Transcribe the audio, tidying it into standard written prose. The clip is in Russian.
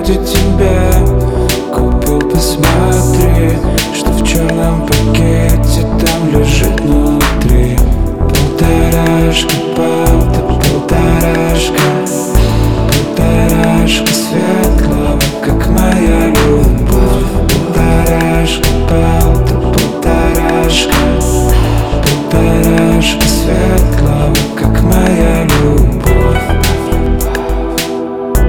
ради тебя купил, посмотри, что в черном пакете там лежит внутри. Полторашка